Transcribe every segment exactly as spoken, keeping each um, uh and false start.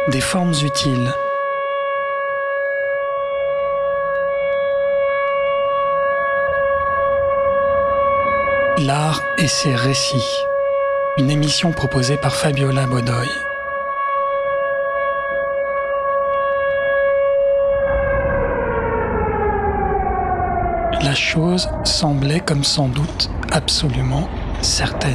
des formes utiles. L'art et ses récits. Une émission proposée par Fabiola Bodoy. La chose semblait comme sans doute absolument certaine.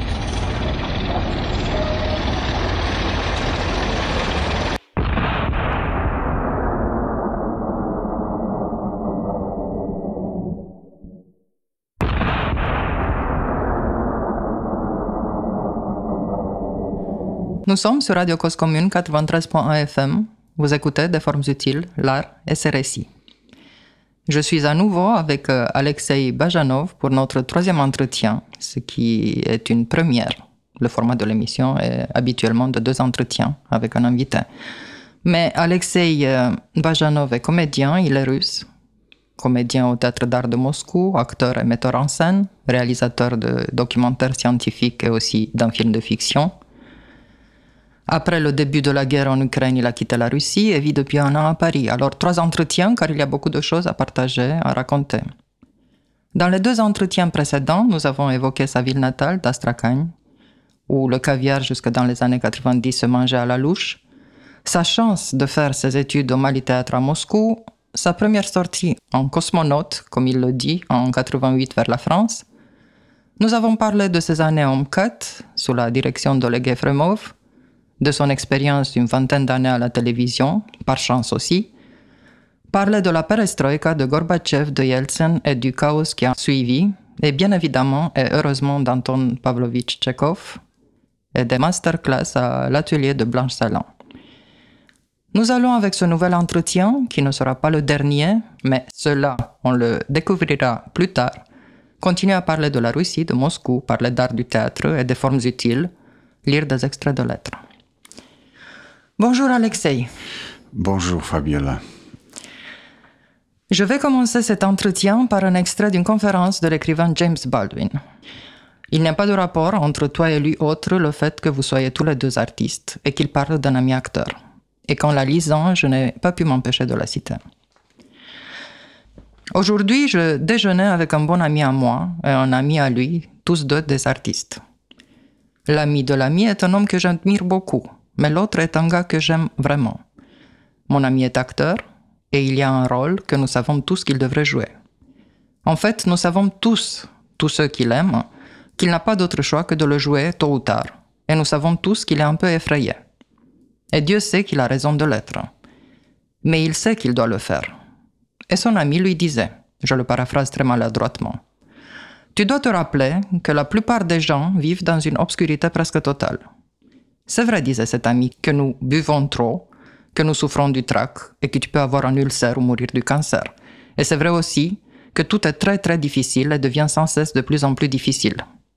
Nous sommes sur Radio Cause Commune quatre-vingt-treize point un F M. Vous écoutez Des formes utiles, l'art et ses récits. Je suis à nouveau avec Alexei Bajanov pour notre troisième entretien, ce qui est une première. Le format de l'émission est habituellement de deux entretiens avec un invité. Mais Alexei Bajanov est comédien, il est russe. Comédien au Théâtre d'Art de Moscou, acteur et metteur en scène, réalisateur de documentaires scientifiques et aussi d'un film de fiction. Après le début de la guerre en Ukraine, il a quitté la Russie et vit depuis un an à Paris. Alors, trois entretiens, car il y a beaucoup de choses à partager, à raconter. Dans les deux entretiens précédents, nous avons évoqué sa ville natale, d'Astrakhan, où le caviar, jusque dans les années quatre-vingt-dix, se mangeait à la louche, sa chance de faire ses études au Mali Théâtre à Moscou, sa première sortie en cosmonaute, comme il le dit, en quatre-vingt-huit vers la France. Nous avons parlé de ses années en M C A T, sous la direction d'Oleg Efremov, de son expérience d'une vingtaine d'années à la télévision, par chance aussi, parler de la perestroïka de Gorbatchev, de Yeltsin et du chaos qui a suivi, et bien évidemment et heureusement d'Anton Pavlovitch Tchekhov, et des masterclass à l'atelier de Blanche Salan. Nous allons avec ce nouvel entretien, qui ne sera pas le dernier, mais cela, on le découvrira plus tard, continuer à parler de la Russie, de Moscou, parler d'art du théâtre et des formes utiles, lire des extraits de lettres. Bonjour Alexei. Bonjour Fabiola. Je vais commencer cet entretien par un extrait d'une conférence de l'écrivain James Baldwin. Il n'y a pas de rapport entre toi et lui autre le fait que vous soyez tous les deux artistes et qu'il parle d'un ami acteur. Et qu'en la lisant, je n'ai pas pu m'empêcher de la citer. Aujourd'hui, je déjeunais avec un bon ami à moi et un ami à lui, tous deux des artistes. L'ami de l'ami est un homme que j'admire beaucoup, mais l'autre est un gars que j'aime vraiment. Mon ami est acteur, et il y a un rôle que nous savons tous qu'il devrait jouer. En fait, nous savons tous, tous ceux qui l'aiment, qu'il n'a pas d'autre choix que de le jouer tôt ou tard, et nous savons tous qu'il est un peu effrayé. Et Dieu sait qu'il a raison de l'être. Mais il sait qu'il doit le faire. Et son ami lui disait, je le paraphrase très maladroitement, « Tu dois te rappeler que la plupart des gens vivent dans une obscurité presque totale. C'est vrai, disait cet ami, que nous buvons trop, que nous souffrons du trac et que tu peux avoir un ulcère ou mourir du cancer. Et c'est vrai aussi que tout est très très difficile et devient sans cesse de plus en plus difficile.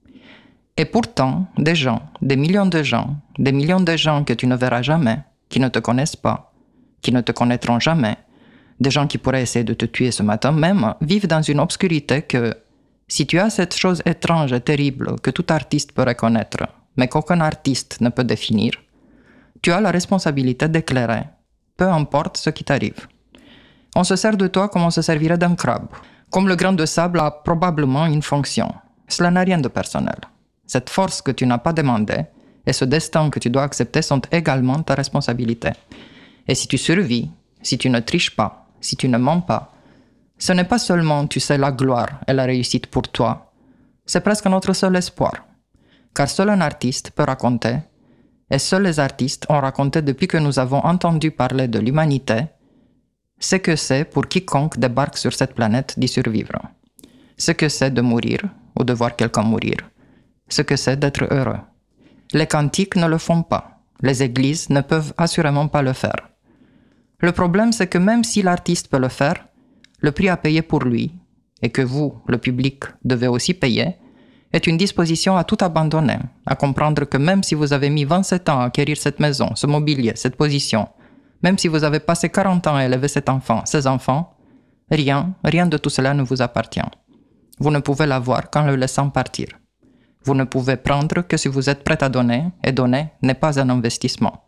Et pourtant, des gens, des millions de gens, des millions de gens que tu ne verras jamais, qui ne te connaissent pas, qui ne te connaîtront jamais, des gens qui pourraient essayer de te tuer ce matin même, vivent dans une obscurité que, si tu as cette chose étrange et terrible que tout artiste peut reconnaître, mais qu'aucun artiste ne peut définir, tu as la responsabilité d'éclairer, peu importe ce qui t'arrive. On se sert de toi comme on se servirait d'un crabe. Comme le grain de sable a probablement une fonction. Cela n'a rien de personnel. Cette force que tu n'as pas demandée et ce destin que tu dois accepter sont également ta responsabilité. Et si tu survis, si tu ne triches pas, si tu ne mens pas, ce n'est pas seulement, tu sais, la gloire et la réussite pour toi, c'est presque notre seul espoir. Car seul un artiste peut raconter, et seuls les artistes ont raconté depuis que nous avons entendu parler de l'humanité, ce que c'est pour quiconque débarque sur cette planète d'y survivre. Ce que c'est de mourir, ou de voir quelqu'un mourir. Ce que c'est d'être heureux. Les cantiques ne le font pas. Les églises ne peuvent assurément pas le faire. Le problème, c'est que même si l'artiste peut le faire, le prix à payer pour lui, et que vous, le public, devez aussi payer, est une disposition à tout abandonner, à comprendre que même si vous avez mis vingt-sept ans à acquérir cette maison, ce mobilier, cette position, même si vous avez passé quarante ans à élever cet enfant, ces enfants, rien, rien de tout cela ne vous appartient. Vous ne pouvez l'avoir qu'en le laissant partir. Vous ne pouvez prendre que si vous êtes prêt à donner, et donner n'est pas un investissement.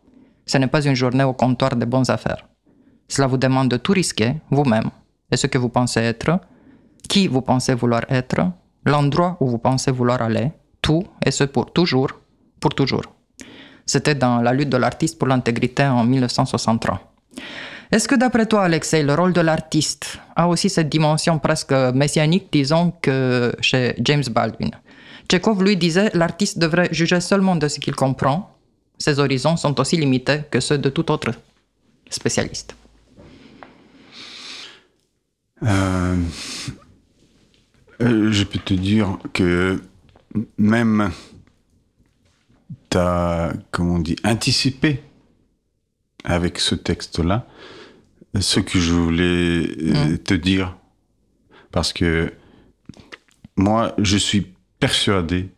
Ce n'est pas une journée au comptoir des bonnes affaires. Cela vous demande de tout risquer, vous-même, et ce que vous pensez être, qui vous pensez vouloir être, l'endroit où vous pensez vouloir aller, tout, et ce pour toujours, pour toujours. C'était dans La lutte de l'artiste pour l'intégrité en dix-neuf cent soixante-trois. Est-ce que d'après toi, Alexei, le rôle de l'artiste a aussi cette dimension presque messianique, disons, que chez James Baldwin? Tchekhov, lui, disait « L'artiste devrait juger seulement de ce qu'il comprend. Ses horizons sont aussi limités que ceux de tout autre spécialiste. » Euh, euh, je peux te dire que même tu as, comment on dit, anticipé avec ce texte-là ce que je voulais euh, mmh. te dire. Parce que moi, je suis persuadé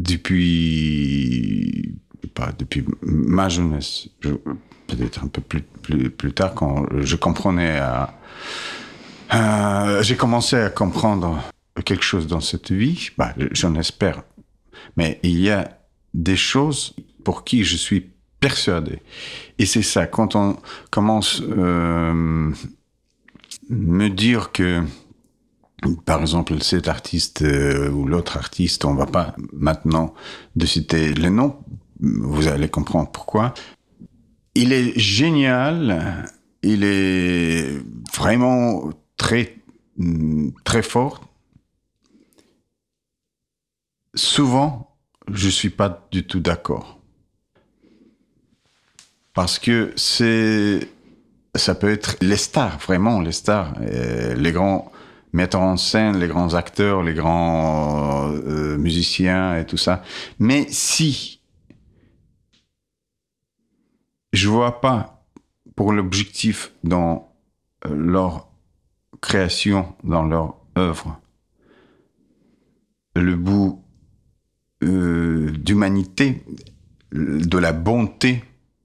depuis, pas depuis ma jeunesse, je, peut-être un peu plus, plus, plus tard, quand je comprenais à Euh, j'ai commencé à comprendre quelque chose dans cette vie, bah, j'en espère, mais il y a des choses pour qui je suis persuadé. Et c'est ça, quand on commence euh, me dire que, par exemple, cet artiste euh, ou l'autre artiste, on ne va pas maintenant de citer les noms, vous allez comprendre pourquoi. Il est génial, il est vraiment très, très fort. Souvent, je ne suis pas du tout d'accord. Parce que c'est, ça peut être les stars, vraiment les stars, euh, les grands metteurs en scène, les grands acteurs, les grands euh, musiciens et tout ça. Mais si je ne vois pas pour l'objectif dans euh, leur création, dans leur œuvre, le bout euh, d'humanité, de la bonté,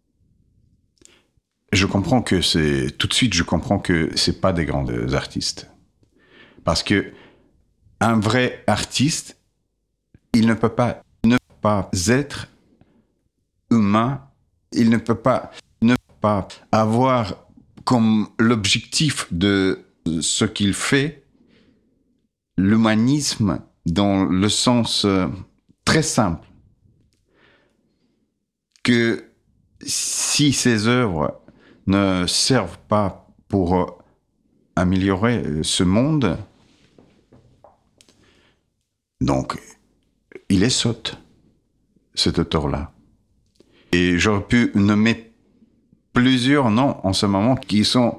je comprends que c'est, tout de suite, je comprends que c'est pas des grands artistes. Parce que un vrai artiste, il ne peut pas ne pas être humain, il ne peut pas ne pas avoir comme l'objectif de ce qu'il fait, l'humanisme dans le sens euh, très simple, que si ces œuvres ne servent pas pour euh, améliorer ce monde, donc il est sot, cet auteur-là. Et j'aurais pu nommer plusieurs noms en ce moment qui sont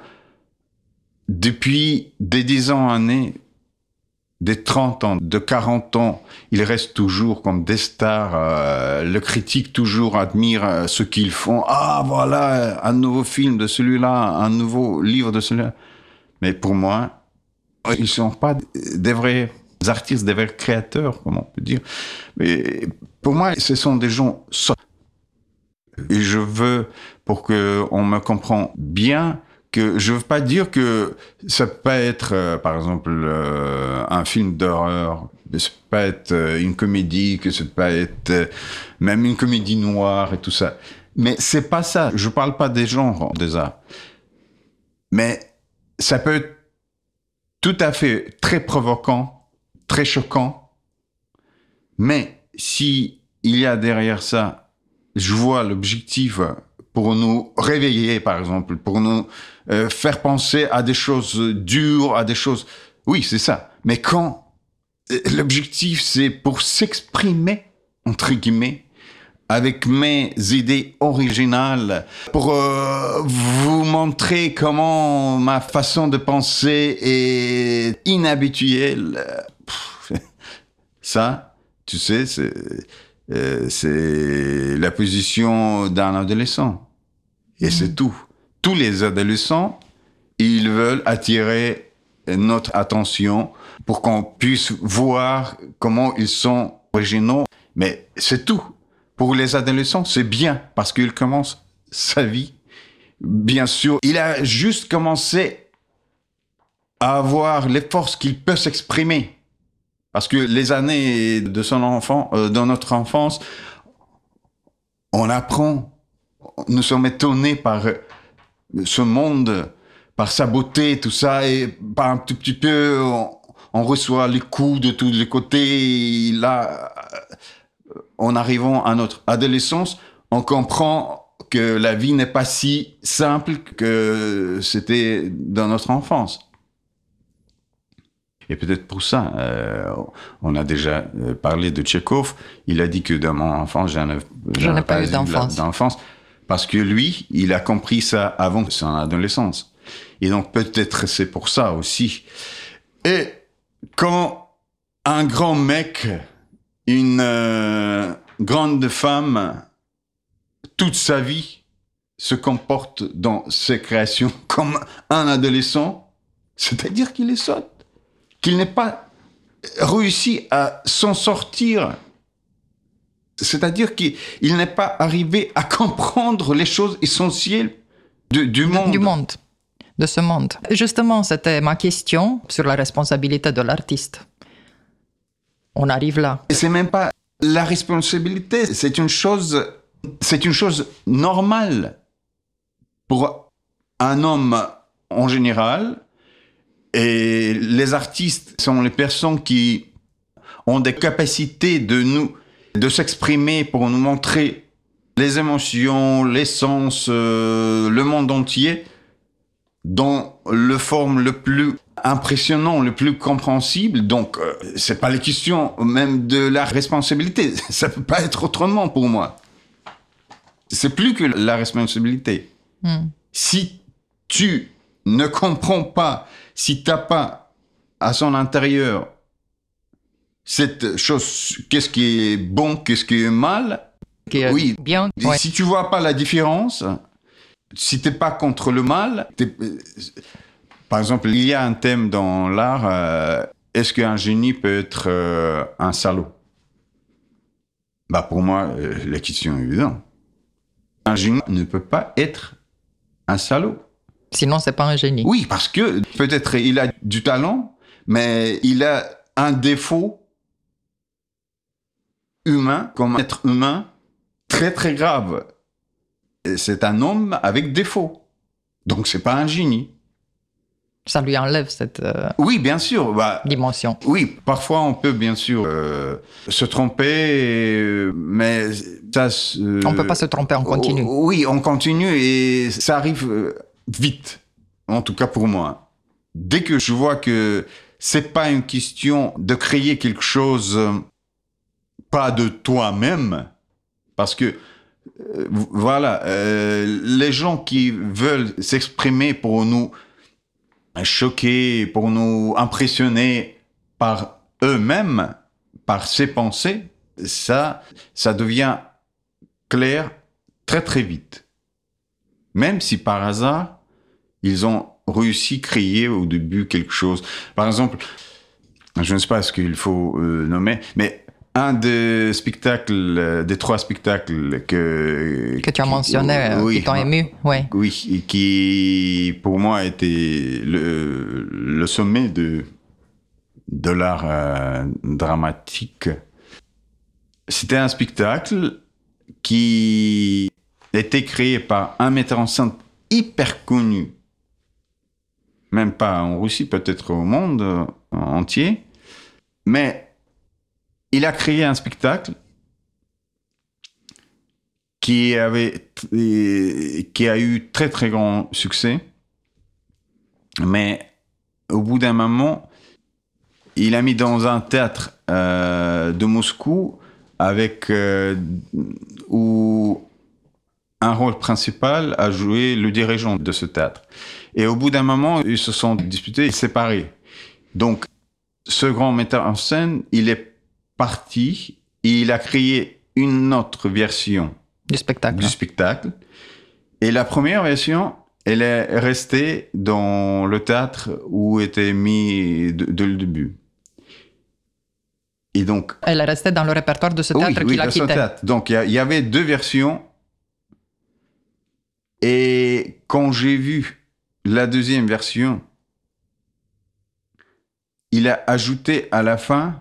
depuis des dizaines d'années, des trente ans, de quarante ans, ils restent toujours comme des stars. Euh, le critique toujours admire euh, ce qu'ils font. Ah, voilà, un nouveau film de celui-là, un nouveau livre de celui-là. Mais pour moi, ils ne sont pas des vrais artistes, des vrais créateurs, comme on peut dire. Mais pour moi, ce sont des gens sots. Et je veux, pour qu'on me comprenne bien, que je veux pas dire que ça peut pas être, euh, par exemple, euh, un film d'horreur, que ça peut pas être euh, une comédie, que ça peut pas être euh, même une comédie noire et tout ça. Mais c'est pas ça. Je parle pas des genres des arts. Mais ça peut être tout à fait très provoquant, très choquant. Mais si il y a derrière ça, je vois l'objectif pour nous réveiller, par exemple, pour nous euh, faire penser à des choses dures, à des choses... Oui, c'est ça. Mais quand euh, l'objectif, c'est pour s'exprimer, entre guillemets, avec mes idées originales, pour euh, vous montrer comment ma façon de penser est inhabituelle, pff, ça, tu sais, c'est... Euh, c'est la position d'un adolescent. Et mmh. c'est tout. Tous les adolescents, ils veulent attirer notre attention pour qu'on puisse voir comment ils sont originaux. Mais c'est tout. Pour les adolescents, c'est bien parce qu'ils commencent sa vie. Bien sûr, il a juste commencé à avoir les forces qu'il peut s'exprimer. Parce que les années de son enfant, euh, dans notre enfance, on apprend nous sommes étonnés par ce monde, par sa beauté, tout ça, et par un tout petit peu, on, on reçoit les coups de tous les côtés. Et là, en arrivant à notre adolescence, on comprend que la vie n'est pas si simple que c'était dans notre enfance. Et peut-être pour ça, euh, on a déjà parlé de Tchekhov. Il a dit que dans mon enfance, je n'ai, je n'ai pas eu d'enfance. d'enfance. Parce que lui, il a compris ça avant son adolescence. Et donc peut-être c'est pour ça aussi. Et quand un grand mec, une euh, grande femme, toute sa vie se comporte dans ses créations comme un adolescent, c'est-à-dire qu'il est sot, qu'il n'est pas réussi à s'en sortir. C'est-à-dire qu'il il n'est pas arrivé à comprendre les choses essentielles de, du monde. Du monde, de ce monde. Justement, c'était ma question sur la responsabilité de l'artiste. On arrive là. Et c'est même pas la responsabilité, c'est une chose, c'est une chose normale pour un homme en général. Et les artistes sont les personnes qui ont des capacités de nous, de s'exprimer pour nous montrer les émotions, les sens, euh, le monde entier, dans le forme le plus impressionnant, le plus compréhensible. Donc, euh, c'est pas la question même de la responsabilité. Ça peut pas être autrement pour moi. C'est plus que la responsabilité. Mm. Si tu ne comprends pas, si t'as pas à son intérieur cette chose, qu'est-ce qui est bon, qu'est-ce qui est mal, Qui est oui, bien. Ouais. si tu vois pas la différence, si t'es pas contre le mal, t'es... par exemple, il y a un thème dans l'art, euh, est-ce qu'un génie peut être euh, un salaud? Bah pour moi, euh, la question est évidente. Un génie ne peut pas être un salaud. Sinon, c'est pas un génie. Oui, parce que peut-être il a du talent, mais il a un défaut humain, comme être humain, très très grave. Et c'est un homme avec défaut. Donc c'est pas un génie. Ça lui enlève cette euh, Oui, bien sûr. Bah, dimension. oui, parfois on peut bien sûr euh, se tromper, euh, mais ça... Euh, On peut pas se tromper, on continue. Oui, on continue et ça arrive euh, vite, en tout cas pour moi. Dès que je vois que c'est pas une question de créer quelque chose, euh, pas de toi-même, parce que euh, voilà, euh, les gens qui veulent s'exprimer pour nous choquer, pour nous impressionner par eux-mêmes, par ses pensées, ça, ça devient clair très très vite. Même si par hasard, ils ont réussi à créer au début quelque chose. Par exemple, je ne sais pas ce qu'il faut euh, nommer, mais un des spectacles, des trois spectacles que... Que tu as mentionné, qui, oui, qui t'ont ému, ouais. Oui, qui pour moi était le, le sommet de, de l'art euh, dramatique. C'était un spectacle qui était créé par un metteur en scène hyper connu, même pas en Russie, peut-être au monde entier, mais il a créé un spectacle qui avait, qui a eu très très grand succès, mais au bout d'un moment, il a mis dans un théâtre euh, de Moscou avec euh, où un rôle principal a joué le dirigeant de ce théâtre. Et au bout d'un moment, ils se sont disputés et séparés. Donc, ce grand metteur en scène, il est parti et il a créé une autre version du spectacle. du spectacle. Et la première version, elle est restée dans le théâtre où était mis de, de le début. Et donc, elle est restée dans le répertoire de ce théâtre oui, qu'il oui, a quitté. Théâtre. Donc, il y, y avait deux versions. Et quand j'ai vu la deuxième version, il a ajouté à la fin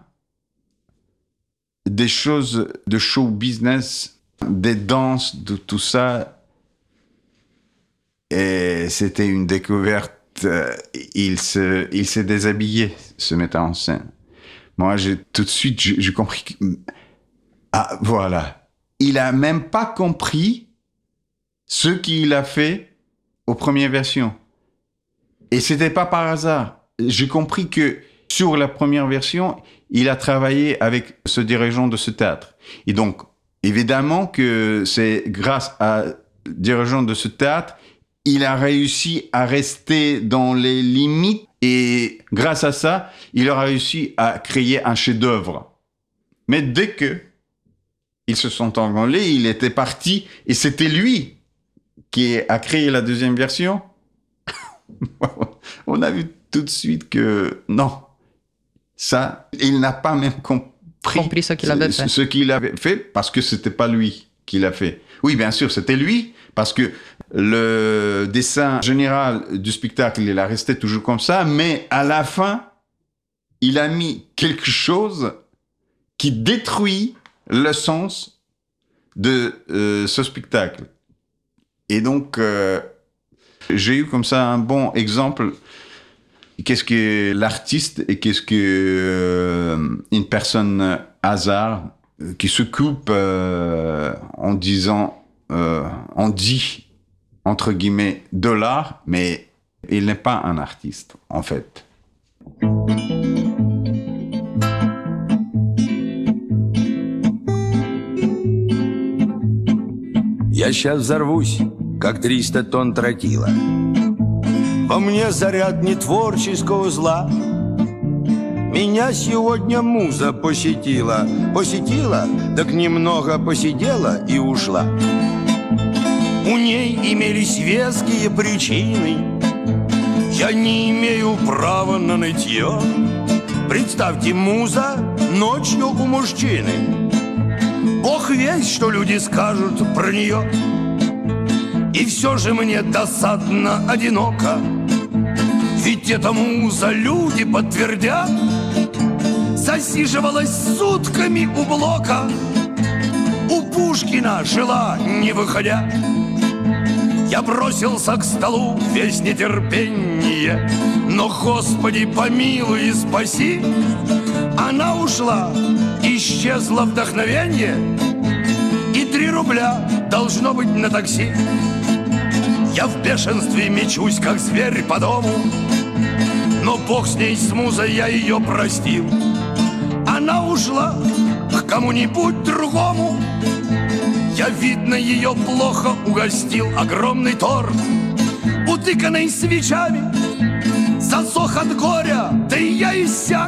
des choses de show business, des danses, de tout ça. Et c'était une découverte. Il, se, il s'est déshabillé, ce metteur en scène. Moi, j'ai, tout de suite, j'ai, j'ai compris que... Ah, voilà. Il a même pas compris ce qu'il a fait aux premières versions. Et c'était pas par hasard. J'ai compris que sur la première version, il a travaillé avec ce dirigeant de ce théâtre. Et donc, évidemment que c'est grâce à dirigeant de ce théâtre, il a réussi à rester dans les limites et grâce à ça, il a réussi à créer un chef-d'œuvre. Mais dès que ils se sont engueulés, il était parti et c'était lui qui a créé la deuxième version. On a vu tout de suite que non, ça, il n'a pas même compris, compris ce qu'il avait fait. Ce qu'il avait fait parce que c'était pas lui qui l'a fait. Oui, bien sûr, c'était lui parce que le dessin général du spectacle, il a resté toujours comme ça, mais à la fin, il a mis quelque chose qui détruit le sens de euh, ce spectacle. Et donc, euh, j'ai eu comme ça un bon exemple. Qu'est-ce que l'artiste et qu'est-ce que euh, une personne hasard qui se coupe euh, en disant, euh, on dit entre guillemets de l'art, mais il n'est pas un artiste en fait. Я сейчас взорвусь, как триста тонн тротила. Во мне заряд не творческого зла. Меня сегодня муза посетила. Посетила, так немного посидела и ушла. У ней имелись веские причины. Я не имею права на нытье. Представьте, муза ночью у мужчины. Бог весть, что люди скажут про нее. И все же мне досадно одиноко. Ведь эта муза, люди подтвердят, засиживалась сутками у блока. У Пушкина жила, не выходя. Я бросился к столу весь нетерпение. Но, Господи, помилуй и спаси. Она ушла, исчезло вдохновение. И три рубля должно быть на такси. Я в бешенстве мечусь, как зверь по дому. Но Бог с ней, с музой, я ее простил. Она ушла к кому-нибудь другому. Я, видно, ее плохо угостил. Огромный торт, утыканный свечами. Засох от горя, да и я иссяк.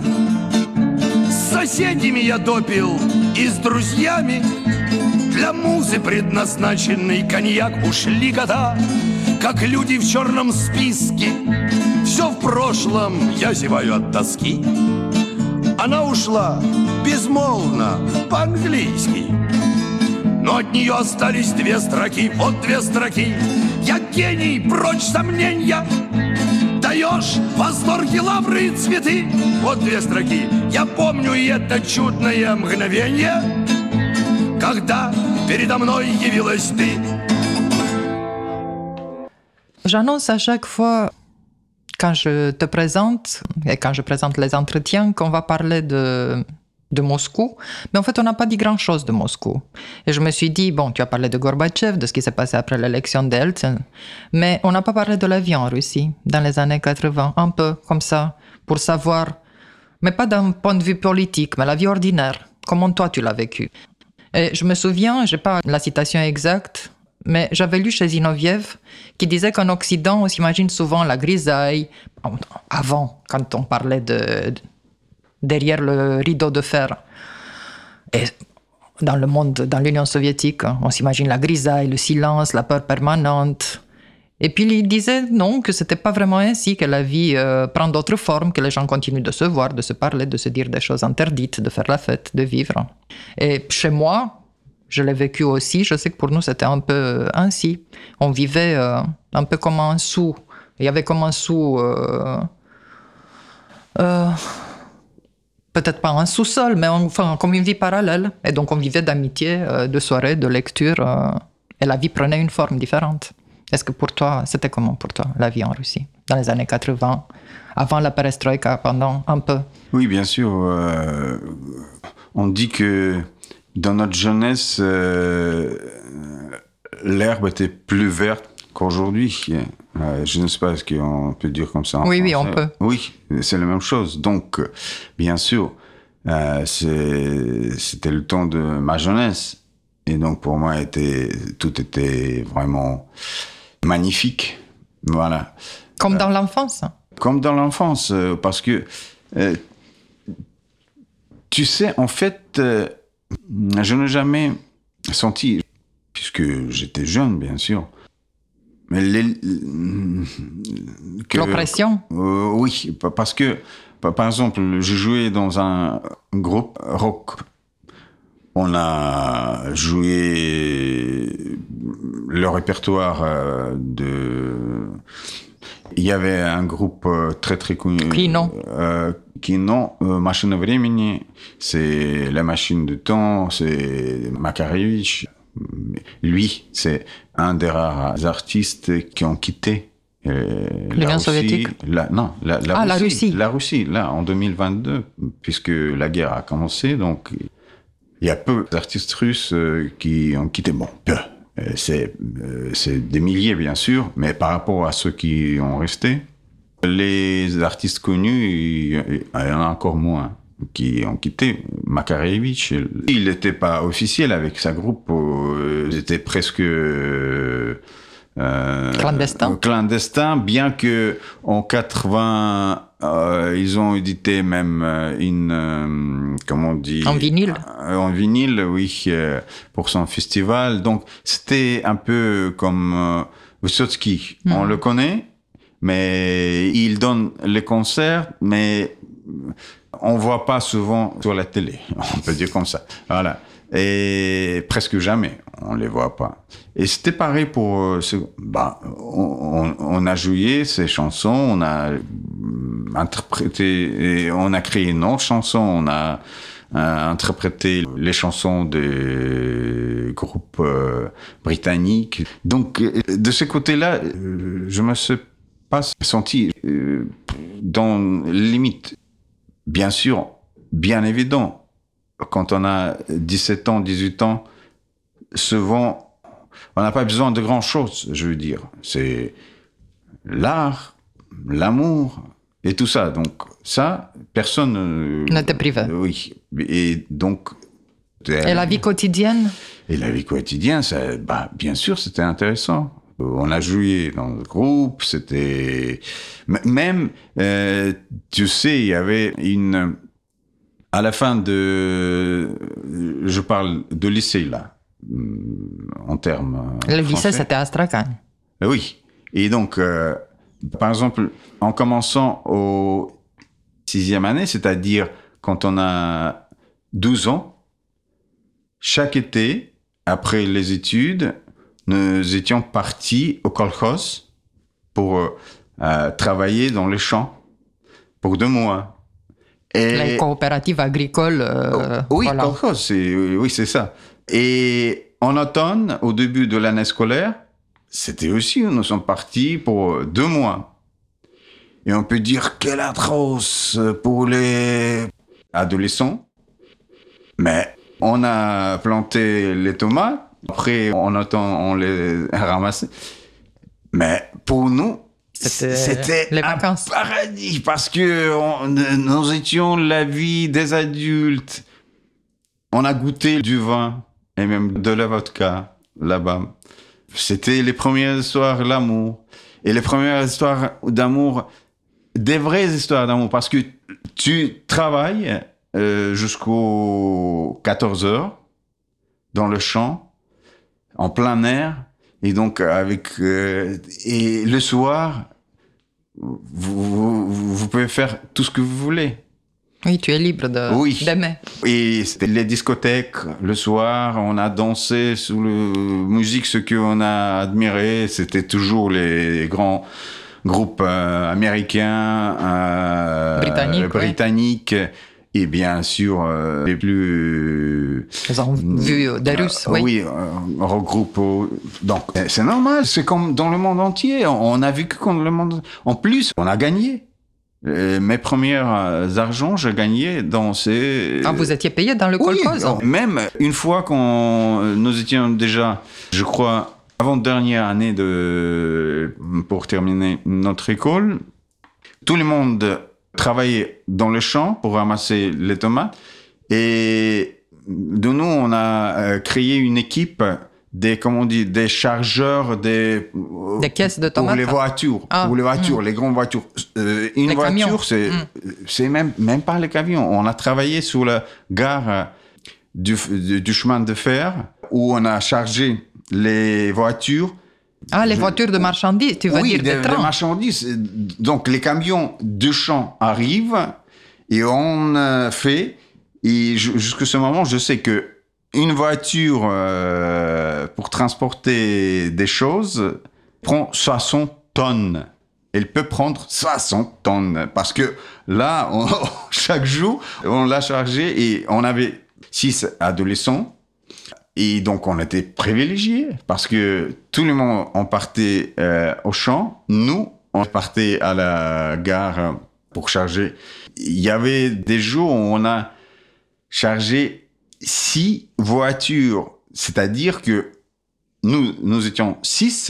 С соседями я допил и с друзьями. Для музы предназначенный коньяк. Ушли года, как люди в черном списке. Все в прошлом, я зеваю от тоски. Она ушла безмолвно, по-английски. Но от нее остались две строки. Вот две строки. Я гений, прочь сомнения. Даешь восторги, лавры и цветы. Вот две строки. Я помню и это чудное мгновение, когда передо мной явилась ты. J'annonce à chaque fois, quand je te présente, et quand je présente les entretiens, qu'on va parler de, de Moscou. Mais en fait, on n'a pas dit grand-chose de Moscou. Et je me suis dit, bon, tu as parlé de Gorbatchev, de ce qui s'est passé après l'élection d'Eltsin, mais on n'a pas parlé de la vie en Russie, dans les années quatre-vingts, un peu comme ça, pour savoir, mais pas d'un point de vue politique, mais la vie ordinaire, comment toi tu l'as vécu. Et je me souviens, je n'ai pas la citation exacte, mais j'avais lu chez Zinoviev qui disait qu'en Occident, on s'imagine souvent la grisaille, avant, quand on parlait de, de derrière le rideau de fer. Et dans le monde, dans l'Union soviétique, on s'imagine la grisaille, le silence, la peur permanente. Et puis il disait non, que c'était pas vraiment ainsi, que la vie euh, prend d'autres formes, que les gens continuent de se voir, de se parler, de se dire des choses interdites, de faire la fête, de vivre. Et chez moi, je l'ai vécu aussi, je sais que pour nous c'était un peu ainsi. On vivait euh, un peu comme un sou. Il y avait comme un sou... Euh, euh, peut-être pas un sous-sol, mais enfin comme une vie parallèle. Et donc on vivait d'amitié, euh, de soirées, de lecture, euh, et la vie prenait une forme différente. Est-ce que pour toi, c'était comment pour toi, la vie en Russie, dans les années quatre-vingts, avant la perestroïka, pendant un peu? Oui, bien sûr. Euh, on dit que dans notre jeunesse, euh, l'herbe était plus verte qu'aujourd'hui. Euh, je ne sais pas, est-ce qu'on peut dire comme ça en Oui, français? oui, on peut. Oui, c'est la même chose. Donc, bien sûr, euh, c'est, c'était le temps de ma jeunesse. Et donc, pour moi, était, tout était vraiment magnifique. Voilà. Comme euh, dans l'enfance. Comme dans l'enfance, euh, parce que, euh, tu sais, en fait, euh, je n'ai jamais senti, puisque j'étais jeune, bien sûr, mais les, que, L'oppression. Euh, oui, parce que, par exemple, je jouais dans un groupe rock. On a joué le répertoire de... Il y avait un groupe très très connu. Qui non euh, Qui non, euh, Машина времени, c'est la machine de temps, c'est Makarevich. Lui, c'est un des rares artistes qui ont quitté euh, l'Union soviétique. La, non, la, la, ah, Russie, la Russie. La Russie, là, en deux mille vingt-deux, puisque la guerre a commencé, donc il y a peu d'artistes russes euh, qui ont quitté. Bon, peu. Euh, c'est, euh, c'est des milliers, bien sûr, mais par rapport à ceux qui ont resté, les artistes connus, il y en a encore moins qui ont quitté. Makarevich, il n'était pas officiel avec sa groupe, euh, c'était presque euh, clandestin. clandestin, bien que en quatre-vingts, euh, ils ont édité même une, euh, comment on dit, en vinyle. Euh, en vinyle, oui, euh, pour son festival. Donc c'était un peu comme euh, Vysotsky, mmh. On le connaît, mais il donne les concerts, mais on voit pas souvent sur la télé, on peut dire comme ça. Voilà. Et presque jamais, on les voit pas. Et c'était pareil pour euh, ce, bah, on, on a joué ces chansons, on a interprété, et on a créé nos chansons, on a euh, interprété les chansons des groupes euh, britanniques. Donc, de ce côté-là, je me suis pas senti euh, dans limite. Bien sûr, bien évident, quand on a dix-sept ans, dix-huit ans, souvent, on n'a pas besoin de grand-chose, je veux dire. C'est l'art, l'amour et tout ça. Donc, ça, personne... Euh, ne te prive. Euh, oui. Et donc... Et la vie quotidienne? Et la vie quotidienne, ça, bah, bien sûr, c'était intéressant. On a joué dans le groupe, c'était... Même, euh, tu sais, il y avait une... À la fin de... Je parle de lycée, là, en termes Le français. lycée, c'était Astrakhan. Oui. Et donc, euh, par exemple, en commençant au sixième année, c'est-à-dire quand on a douze ans, chaque été, après les études, nous étions partis au kolkhoz pour euh, travailler dans les champs pour deux mois. Et les coopératives agricoles. Euh, oui, voilà. kolkhoz, c'est, oui, c'est ça. Et en automne, au début de l'année scolaire, c'était aussi, nous sommes partis pour deux mois. Et on peut dire quelle atroce pour les adolescents. Mais on a planté les tomates. Après, en automne, on les ramassait. Mais pour nous, c'était, c'était les un vacances. paradis parce que on, nous étions la vie des adultes. On a goûté du vin et même de la vodka là-bas. C'était les premières histoires d'amour. Et les premières histoires d'amour, des vraies histoires d'amour, parce que tu travailles euh, jusqu'aux quatorze heures dans le champ, en plein air, et donc avec euh, et le soir, vous, vous, vous pouvez faire tout ce que vous voulez. Oui, tu es libre de, oui. d'aimer. Et c'était les discothèques, le soir, on a dansé sous la musique, ce qu'on a admiré, c'était toujours les grands groupes euh, américains, euh, britanniques. britanniques. Ouais. Et bien sûr, euh, les plus... Ils ont vu euh, des Russes, euh, oui. Oui, euh, regroupe... euh, donc, c'est normal, c'est comme dans le monde entier. On, on a vécu comme le monde... En plus, on a gagné. Euh, mes premiers euh, argents, j'ai gagné dans ces... Ah, vous étiez payé dans le oui, kolkhoz? Même une fois qu'on nous étions déjà, je crois, avant-dernière année de, pour terminer notre école, tout le monde travaillait dans le champ pour ramasser les tomates. Et de nous, on a créé une équipe des, comment on dit, des chargeurs, des... Des caisses de tomates? Pour les voitures, ah, pour les voitures, mm. les grandes voitures. Euh, une les voiture, camions. c'est, mm. c'est même, même pas les camions. On a travaillé sur la gare du, du, du chemin de fer où on a chargé les voitures. Ah, les Je... voitures de marchandises, tu veux oui, dire des, des trains? Oui, des marchandises. Donc, les camions de champ arrivent et on fait... Et jusqu'à ce moment, je sais que une voiture euh, pour transporter des choses prend soixante tonnes. Elle peut prendre soixante tonnes. Parce que là, on, chaque jour, on l'a chargé et on avait six adolescents. Et donc, on était privilégiés parce que tout le monde, on partait euh, au champ. Nous, on partait à la gare pour charger. Il y avait des jours où on a chargé six voitures. C'est-à-dire que nous, nous étions six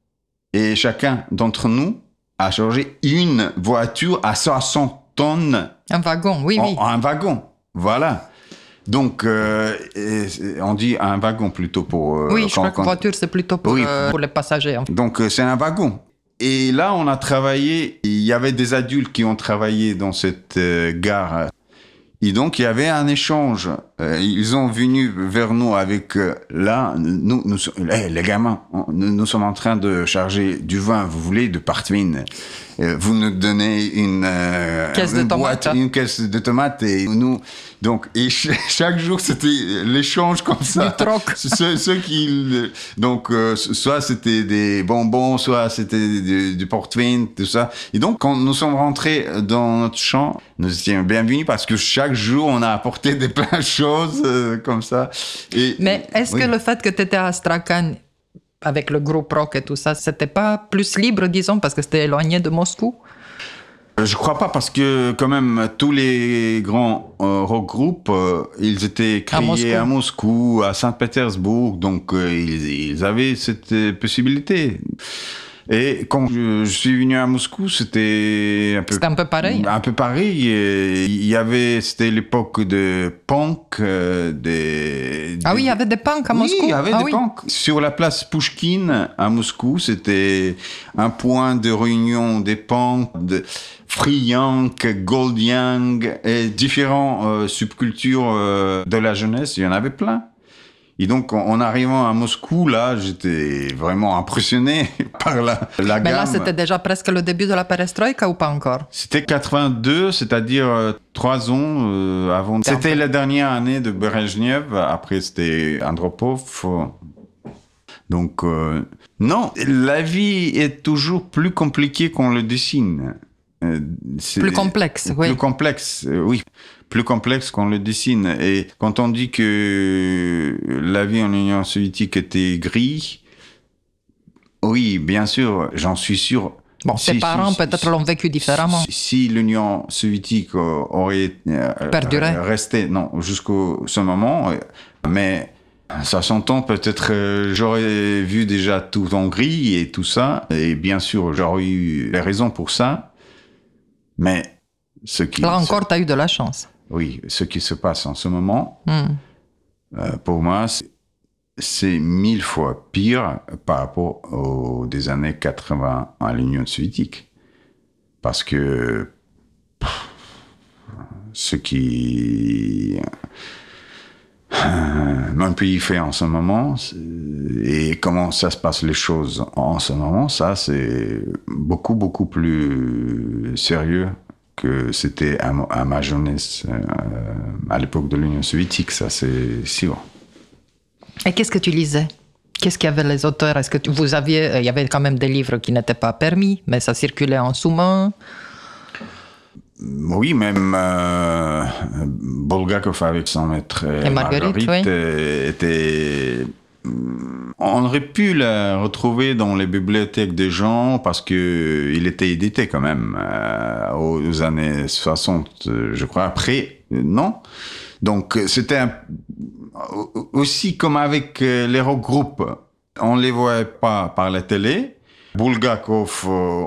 et chacun d'entre nous a chargé une voiture à soixante tonnes. Un wagon, oui, en, oui. Un wagon, voilà. Donc, euh, on dit un wagon plutôt pour... Euh, oui, je quand, crois que quand... voiture, c'est plutôt pour, oui. euh, pour les passagers. En fait. Donc, c'est un wagon. Et là, on a travaillé, il y avait des adultes qui ont travaillé dans cette euh, gare. Et donc, il y avait un échange. Euh, ils ont venu vers nous avec, euh, là, nous, nous hey, les gamins, on, nous, nous sommes en train de charger du vin, vous voulez, de Partvin. Euh, vous nous donnez une, euh, caisse une de boîte, tomates, une caisse de tomates et nous, donc, et ch- chaque jour, c'était l'échange comme ça. Du troc. ceux, ceux qui, donc, euh, soit c'était des bonbons, soit c'était du, du Portvin, tout ça. Et donc, quand nous sommes rentrés dans notre champ, nous étions bienvenus parce que chaque jour, on a apporté des plein de choses euh, comme ça. Et, Mais est-ce oui. que le fait que tu étais à Astrakhan avec le groupe rock et tout ça, c'était pas plus libre, disons, parce que c'était éloigné de Moscou? Je crois pas parce que quand même tous les grands euh, rock groupes, euh, ils étaient créés à Moscou, à, Moscou, à Saint-Pétersbourg, donc euh, ils, ils avaient cette euh, possibilité. Et quand je, je suis venu à Moscou, c'était un peu... C'était un peu pareil. Un peu pareil. Et il y avait... C'était l'époque de punk. Euh, des, ah des, oui, il y avait des punks à Moscou. Oui, il y avait ah des oui. punks. Sur la place Pouchkine, à Moscou, c'était un point de réunion des punks, de free yank, gold young, et différentes euh, subcultures euh, de la jeunesse. Il y en avait plein. Et donc, en, en arrivant à Moscou, là, j'étais vraiment impressionné par la, la Mais gamme. là, c'était déjà presque le début de la perestroïka ou pas encore? C'était quatre-vingt-deux, c'est-à-dire euh, trois ans euh, avant. C'était fait... la dernière année de Brezhnev. Après, c'était Andropov. Donc, euh, non, la vie est toujours plus compliquée qu'on le dessine. C'est plus complexe, plus oui. Plus complexe, euh, oui. Plus complexe qu'on le dessine. Et quand on dit que la vie en Union soviétique était gris, oui, bien sûr, j'en suis sûr. Bon, si, tes parents si, peut-être si, l'ont vécu différemment. Si, si l'Union soviétique aurait euh, perduré, resté, non, jusqu'au ce moment, mais ça s'entend, peut-être euh, j'aurais vu déjà tout en gris et tout ça, et bien sûr, j'aurais eu les raisons pour ça. Mais ce qui... Là encore, tu as eu de la chance. Oui, ce qui se passe en ce moment, mm. euh, pour moi, c'est, c'est mille fois pire par rapport aux des années quatre-vingts à l'Union soviétique. Parce que pff, ce qui... Euh, mon pays fait en ce moment, et comment ça se passe les choses en ce moment, ça c'est beaucoup beaucoup plus sérieux que c'était à, à ma jeunesse, euh, à l'époque de l'Union soviétique, ça c'est sûr. Et qu'est-ce que tu lisais? Qu'est-ce qu'il y avait les auteurs? Est-ce que tu, vous aviez, il y avait quand même des livres qui n'étaient pas permis, mais ça circulait en sous-main? Oui, même euh, Bulgakov avec son maître et Marguerite, Marguerite oui. était... On aurait pu la retrouver dans les bibliothèques des gens parce que il était édité quand même euh, aux années soixante, je crois. Après, non. Donc, c'était un... aussi comme avec les rock groupes. On les voyait pas par la télé. Bulgakov...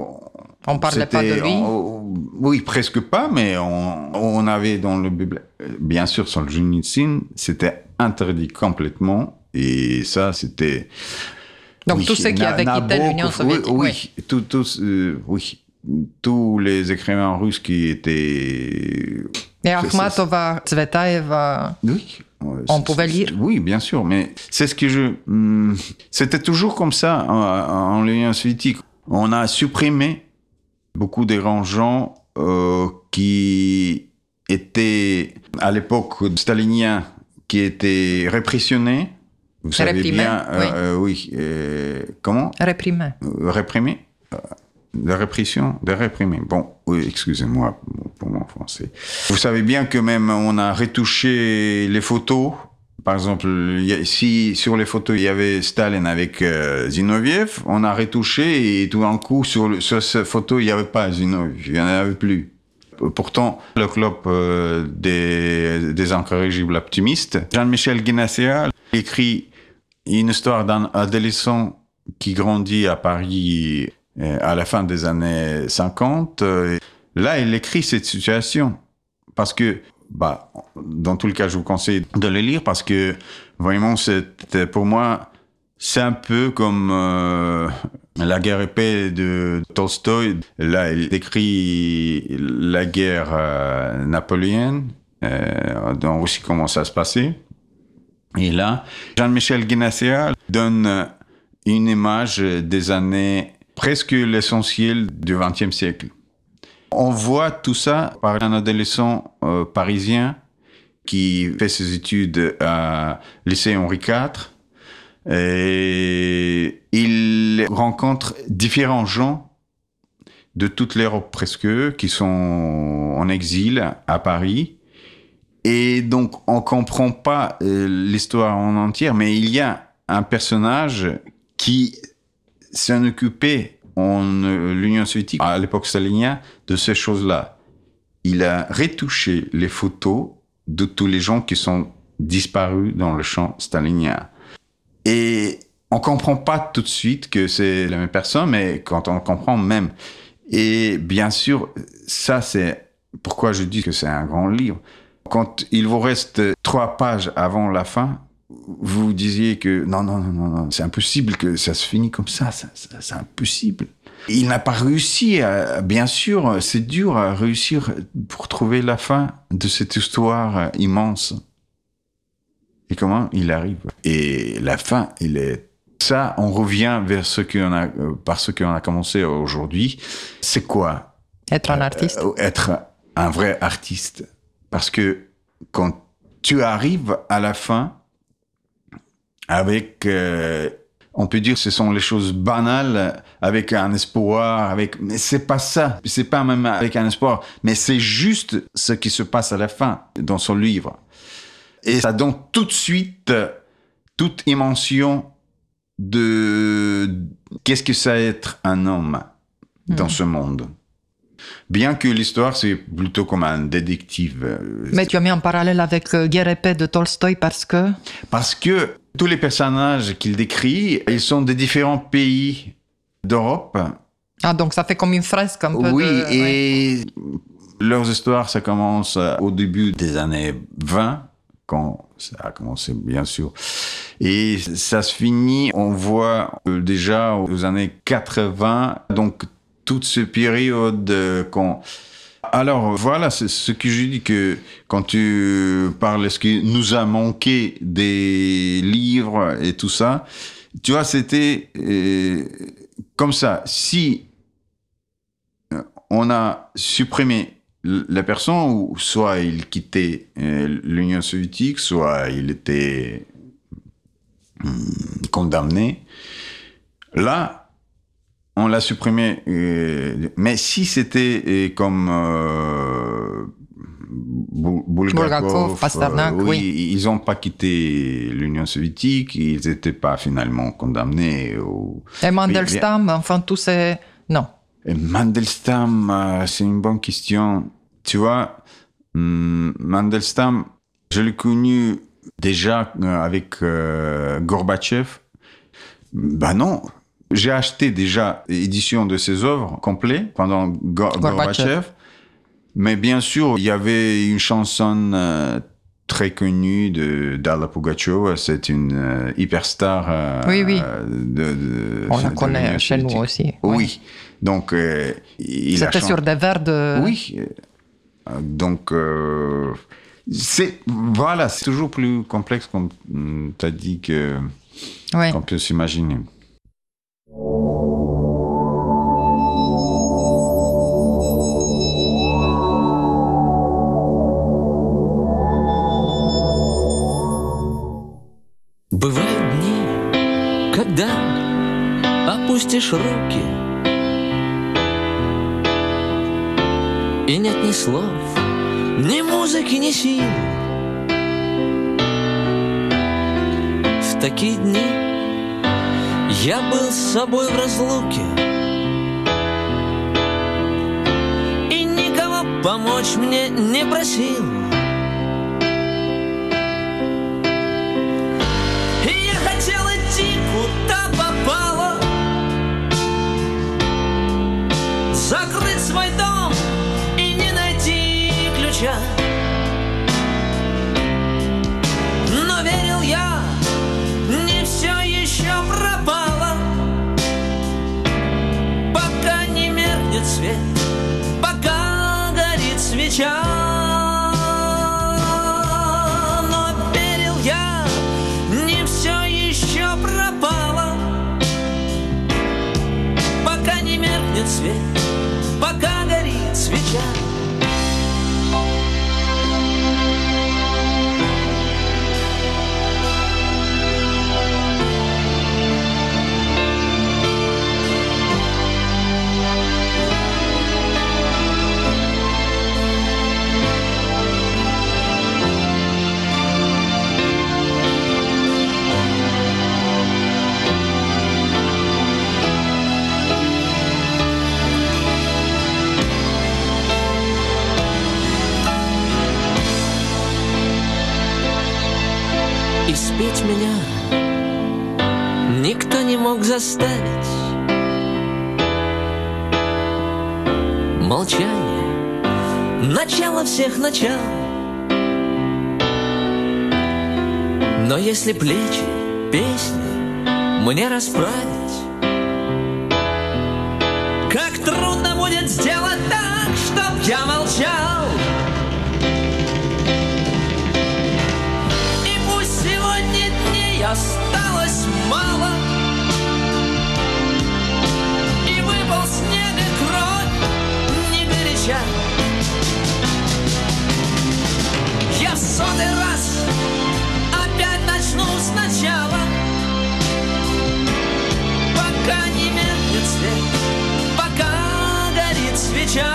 On parlait pas de lui. On, oui, presque pas, mais on, on avait dans le Bible, bien sûr, Solzhenitsyn, c'était interdit complètement, et ça, c'était. Donc oui, tous ceux qui avaient quitté l'Union soviétique. Oui, oui. oui, tout, tous, euh, oui, tous les écrivains russes qui étaient. Et Akhmatova, Tsvetaeva. Oui. On pouvait lire. Oui, bien sûr, mais c'est ce que je. Hum, c'était toujours comme ça en, en l'Union soviétique. On a supprimé beaucoup de grands gens euh, qui étaient, à l'époque stalinien, qui étaient répressionnés. Vous savez réprimés, bien, oui. Euh, oui euh, comment Réprimés. euh, Réprimés euh, De répression, de réprimés. Bon, oui, excusez-moi pour mon français. Vous savez bien que même on a retouché les photos. Par exemple, si sur les photos il y avait Staline avec euh, Zinoviev, on a retouché et tout d'un coup sur, le, sur cette photo il n'y avait pas Zinoviev, il n'y en avait plus. Pourtant, le club euh, des, des incorrigibles optimistes, Jean-Michel Guinassial écrit une histoire d'un adolescent qui grandit à Paris euh, à la fin des années cinquante. Là, il écrit cette situation parce que bah, dans tout le cas, je vous conseille de le lire parce que vraiment, c'est, pour moi, c'est un peu comme euh, La guerre épée de Tolstoï. Là, il décrit la guerre euh, napoléonienne, euh, donc aussi comment ça se passait. Et là, Jean-Michel Guinassial donne une image des années, presque l'essentiel du vingtième siècle. On voit tout ça par un adolescent euh, parisien qui fait ses études à lycée Henri quatre. Et il rencontre différents gens de toute l'Europe presque, qui sont en exil à Paris. Et donc, on comprend pas euh, l'histoire en entière, mais il y a un personnage qui s'en occupait en euh, l'Union soviétique, à l'époque stalinienne, de ces choses-là. Il a retouché les photos de tous les gens qui sont disparus dans le champ stalinien. Et on comprend pas tout de suite que c'est la même personne, mais quand on comprend même. Et bien sûr, ça c'est pourquoi je dis que c'est un grand livre. Quand il vous reste trois pages avant la fin, vous disiez que non, non, non, non, non, c'est impossible que ça se finisse comme ça, ça, ça c'est impossible. Il n'a pas réussi, à, bien sûr, c'est dur à réussir pour trouver la fin de cette histoire immense. Et comment il arrive. Et la fin, il est... Ça, on revient vers ce qu'on a, euh, par ce qu'on a commencé aujourd'hui. C'est quoi? Être un artiste. Euh, être un vrai artiste. Parce que quand tu arrives à la fin avec... Euh, on peut dire que ce sont les choses banales, avec un espoir, avec... Mais c'est pas ça. C'est pas même avec un espoir. Mais c'est juste ce qui se passe à la fin, dans son livre. Et ça donne tout de suite toute dimension de qu'est-ce que c'est être un homme dans mmh. ce monde. Bien que l'histoire, c'est plutôt comme un détective. Mais tu as mis en parallèle avec euh, Guerre épée de Tolstoï parce que... Parce que tous les personnages qu'il décrit, ils sont des différents pays d'Europe. Ah, donc ça fait comme une fresque un peu. Oui, de... et ouais. Leurs histoires, ça commence au début des années vingt, quand ça a commencé, bien sûr. Et ça se finit, on voit déjà aux années quatre-vingts, donc toute cette période quand... Alors voilà, c'est ce que je dis, que quand tu parles, est-ce qu'il nous a manqué des livres et tout ça, tu vois, c'était euh, comme ça. Si on a supprimé la personne, ou soit il quittait euh, l'Union soviétique, soit il était hum, condamné, là, on l'a supprimé. Euh, mais si c'était euh, comme euh, Bulgakov, Bulgakov, Pasternak, euh, oui, oui. ils n'ont pas quitté l'Union soviétique, ils n'étaient pas finalement condamnés. Au... Et Mandelstam, enfin, tous ces... Non. Et Mandelstam, euh, c'est une bonne question. Tu vois, hum, Mandelstam, je l'ai connu déjà euh, avec euh, Gorbatchev. Ben non, j'ai acheté déjà l'édition de ses œuvres complètes pendant Go- Gorbatchev. Gorbatchev. Mais bien sûr, il y avait une chanson euh, très connue de Darla Pugacheva. C'est une euh, hyperstar. Euh, Oui, oui. De, de, On la de connaît l'Union chez nous soviétique. aussi. Oui. Oui. Donc, euh, il a C'était chanté. sur des vers de... Oui. Donc, euh, c'est, voilà, c'est toujours plus complexe, comme tu as dit, que, Oui. qu'on peut s'imaginer. Бывают дни, когда опустишь руки, и нет ни слов, ни музыки, ни сил. В такие дни я был с собой в разлуке, и никого помочь мне не просил. Хотел идти куда попало, закрыть свой дом и не найти ключа. Но верил я, не все еще пропало, пока не меркнет свет, пока горит свеча. Пропала, пока не меркнет свет, пока горит свеча. Испить меня никто не мог заставить. Молчание — начало всех начал. Но если плечи песни мне расправить, как трудно будет сделать так, чтоб я молчал. Осталось мало, и выпал снег и кровь не горяча. Я в сотый раз опять начну сначала, пока не меркнет свет, пока горит свеча.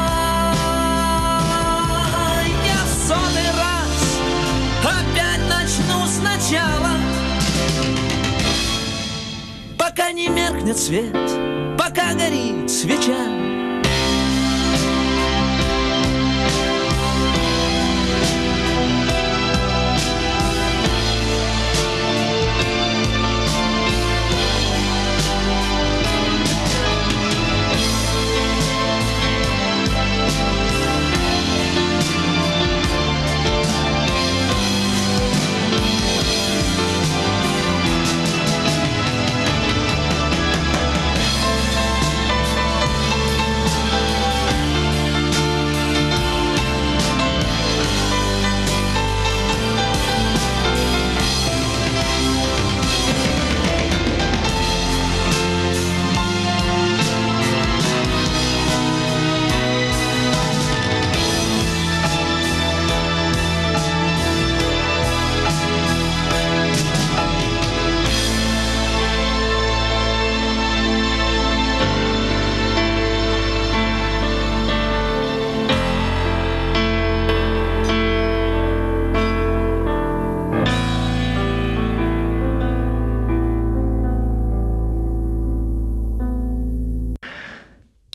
Я в сотый раз опять начну сначала, пока не меркнет свет, пока горит свеча.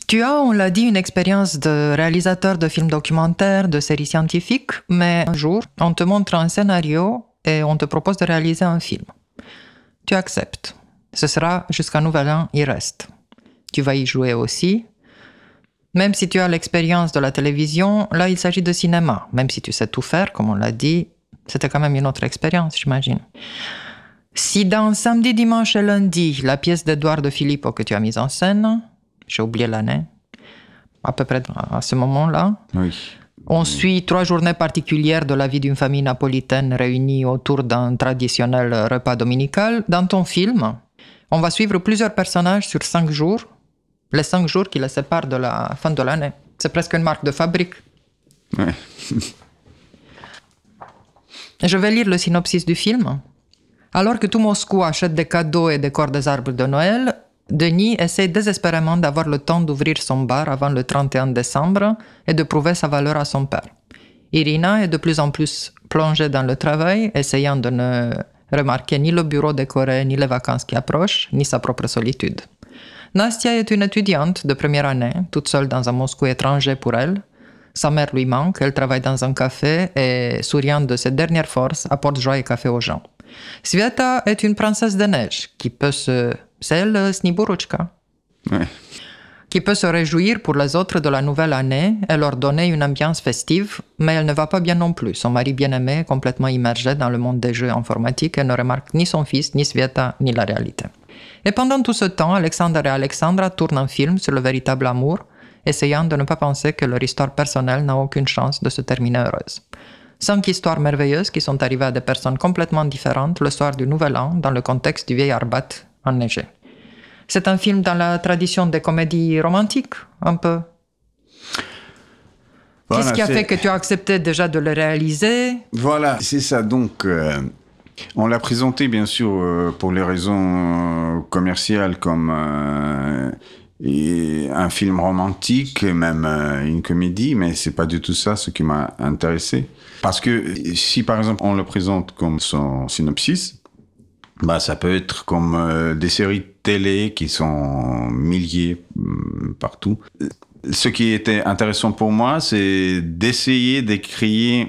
Tu as, on l'a dit, une expérience de réalisateur de films documentaires, de séries scientifiques, mais un jour, on te montre un scénario et on te propose de réaliser un film. Tu acceptes. Ce sera jusqu'à Nouvel An, il reste. Tu vas y jouer aussi. Même si tu as l'expérience de la télévision, là, il s'agit de cinéma. Même si tu sais tout faire, comme on l'a dit, c'était quand même une autre expérience, j'imagine. Si dans Samedi, Dimanche et Lundi, la pièce d'Edouard de Filippo que tu as mise en scène, j'ai oublié l'année, à peu près à ce moment-là, Oui. on suit trois journées particulières de la vie d'une famille napolitaine réunie autour d'un traditionnel repas dominical. Dans ton film, on va suivre plusieurs personnages sur cinq jours, les cinq jours qui les séparent de la fin de l'année. C'est presque une marque de fabrique. Ouais. Je vais lire le synopsis du film. Alors que tout Moscou achète des cadeaux et décore des arbres de Noël, Denis essaie désespérément d'avoir le temps d'ouvrir son bar avant le trente et un décembre et de prouver sa valeur à son père. Irina est de plus en plus plongée dans le travail, essayant de ne remarquer ni le bureau décoré, ni les vacances qui approchent, ni sa propre solitude. Nastia est une étudiante de première année, toute seule dans un Moscou étranger pour elle. Sa mère lui manque, elle travaille dans un café et, souriante de ses dernières forces, apporte joie et café aux gens. Sveta est une princesse de neige qui peut se... C'est elle, Sniburuchka. Ouais. Qui peut se réjouir pour les autres de la nouvelle année et leur donner une ambiance festive, mais elle ne va pas bien non plus. Son mari bien-aimé est complètement immergé dans le monde des jeux informatiques et ne remarque ni son fils, ni Sveta, ni la réalité. Et pendant tout ce temps, Alexandre et Alexandra tournent un film sur le véritable amour, essayant de ne pas penser que leur histoire personnelle n'a aucune chance de se terminer heureuse. Cinq histoires merveilleuses qui sont arrivées à des personnes complètement différentes le soir du Nouvel An dans le contexte du vieil Arbat enneigé. C'est un film dans la tradition des comédies romantiques, un peu. Voilà, Qu'est-ce qui a c'est... fait que tu as accepté déjà de le réaliser? Voilà, c'est ça. Donc, euh, on l'a présenté, bien sûr, euh, pour les raisons euh, commerciales comme euh, et un film romantique, et même euh, une comédie, mais c'est pas du tout ça ce qui m'a intéressé. Parce que si, par exemple, on le présente comme son synopsis, bah, ça peut être comme euh, des séries télé qui sont milliers euh, partout. Ce qui était intéressant pour moi, c'est d'essayer d'écrire,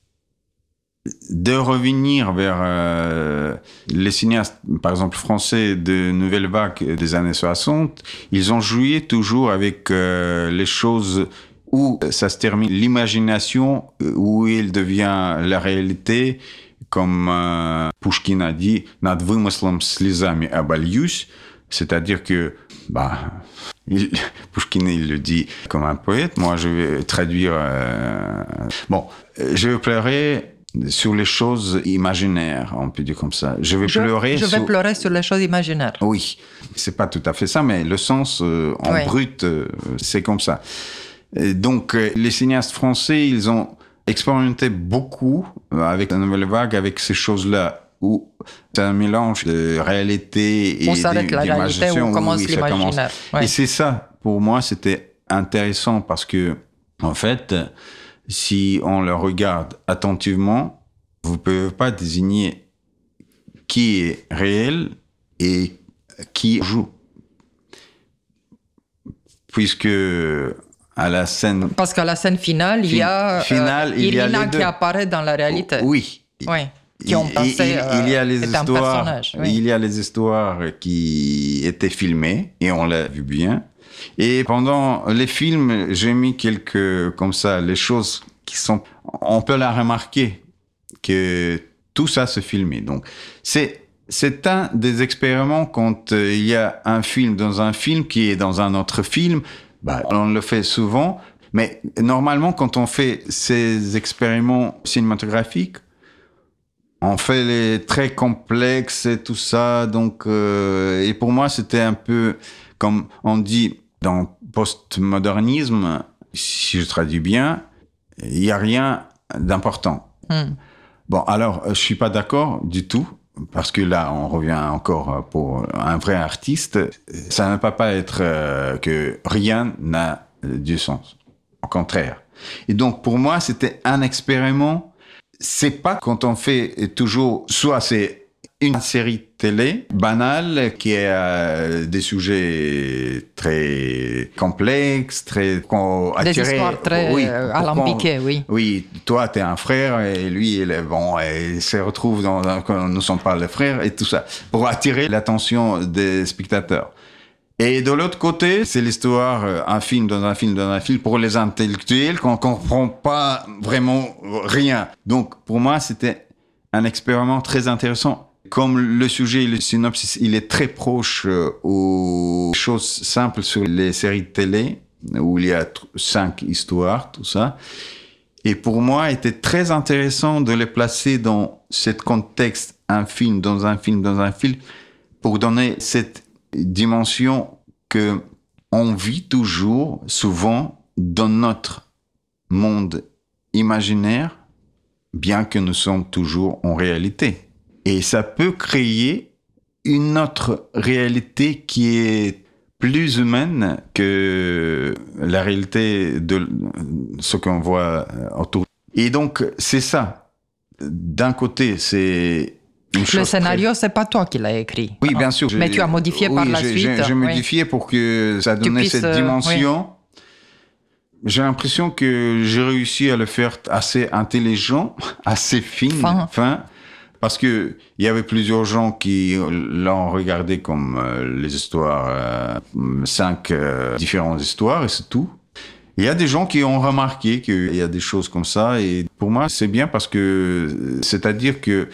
de revenir vers euh, les cinéastes, par exemple français de Nouvelle Vague des années soixante. Ils ont joué toujours avec euh, les choses où ça se termine, l'imagination, où il devient la réalité. Comme euh, Pushkin a dit, «Над вымыслом слезами обольюсь», c'est-à-dire que, bah, il, Pushkin, il le dit comme un poète. Moi, je vais traduire. Euh, bon, je vais pleurer sur les choses imaginaires, on peut dire comme ça. Je vais je, pleurer. Je vais sur... pleurer sur les choses imaginaires. Oui, c'est pas tout à fait ça, mais le sens euh, en oui. brut, euh, c'est comme ça. Et donc, euh, les cinéastes français, ils ont expérimenté beaucoup avec la Nouvelle Vague, avec ces choses-là, où c'est un mélange de réalité et on s'arrête la réalité où on commence oui, l'imaginaire. Ouais. Et c'est ça, pour moi, c'était intéressant parce que, en fait, si on le regarde attentivement, vous ne pouvez pas désigner qui est réel et qui joue. Puisque à la scène... Parce qu'à la scène finale, il y a, finale, euh, il y a Irina les deux. qui apparaît dans la réalité. Oui. Oui. Qui ont pensé, il, euh, il y a les histoires, oui. il y a les histoires qui étaient filmées et on l'a vu bien. Et pendant les films, j'ai mis quelques comme ça les choses qui sont, on peut la remarquer que tout ça se filmait. Donc c'est c'est un des expériments quand euh, il y a un film dans un film qui est dans un autre film. Bah, on le fait souvent, mais normalement quand on fait ces expériments cinématographiques, on fait les très complexes et tout ça, donc euh, et pour moi c'était un peu comme on dit dans postmodernisme, si je traduis bien, il y a rien d'important. Mm. Bon, alors je suis pas d'accord du tout parce que là on revient encore pour un vrai artiste, ça ne peut pas être euh, que rien n'a du sens, au contraire. Et donc pour moi c'était un expériment. C'est pas quand on fait toujours, soit c'est une série télé banale qui a euh, des sujets très complexes, très qu'on Des attirer- histoires très oui, euh, pour qu'on- alambiquées, oui. Oui, toi, t'es un frère et lui, il est bon, et il se retrouve dans, dans que nous ne sommes pas les frères et tout ça, pour attirer l'attention des spectateurs. Et de l'autre côté, c'est l'histoire, euh, un film dans un film dans un film pour les intellectuels qu'on comprend pas vraiment rien. Donc, pour moi, c'était un expériment très intéressant. Comme le sujet, le synopsis, il est très proche euh, aux choses simples sur les séries de télé, où il y a t- cinq histoires, tout ça. Et pour moi, il était très intéressant de les placer dans ce contexte, un film, dans un film, dans un film, pour donner cette dimension que on vit toujours, souvent, dans notre monde imaginaire, bien que nous sommes toujours en réalité. Et ça peut créer une autre réalité qui est plus humaine que la réalité de ce qu'on voit autour. Et donc, c'est ça. D'un côté, c'est une chose Le scénario, très... c'est pas toi qui l'as écrit. Oui, bien sûr. Mais tu as modifié oui, par la j'ai, suite. J'ai, j'ai oui. modifié pour que ça Tu donnait puisses, cette euh, dimension. J'ai l'impression que j'ai réussi à le faire assez intelligent, assez fin, Fin. fin, parce que il y avait plusieurs gens qui l'ont regardé comme euh, les histoires, euh, cinq euh, différentes histoires et c'est tout. Il y a des gens qui ont remarqué qu'il y a des choses comme ça et pour moi c'est bien parce que c'est-à-dire que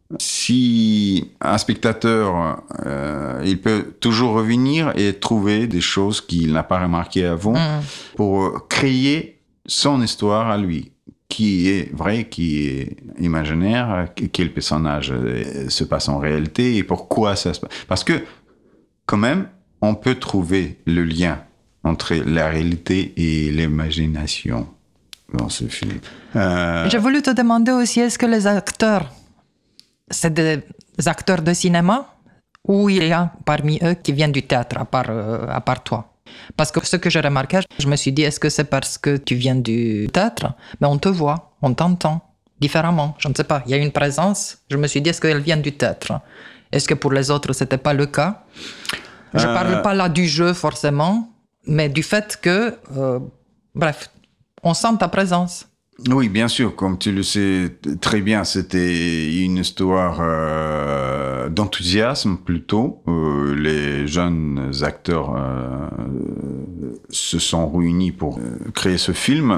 si un spectateur, euh, il peut toujours revenir et trouver des choses qu'il n'a pas remarquées avant Mm. pour créer son histoire à lui, qui est vrai, qui est imaginaire, quel personnage se passe en réalité et pourquoi ça se passe. Parce que, quand même, on peut trouver le lien entre la réalité et l'imagination dans ce film. Euh, J'ai voulu te demander aussi, est-ce que les acteurs, c'est des acteurs de cinéma ou il y a parmi eux qui viennent du théâtre, à part, euh, à part toi? Parce que ce que j'ai remarqué, je me suis dit, est-ce que c'est parce que tu viens du théâtre? Mais on te voit, on t'entend différemment. Je ne sais pas, il y a une présence. Je me suis dit, est-ce qu'elle vient du théâtre? Est-ce que pour les autres, c'était pas le cas? Je Euh, parle pas là du jeu forcément, mais du fait que, euh, bref, on sent ta présence. Oui, bien sûr, comme tu le sais très bien, c'était une histoire euh, d'enthousiasme plutôt. Euh, les jeunes acteurs euh, se sont réunis pour euh, créer ce film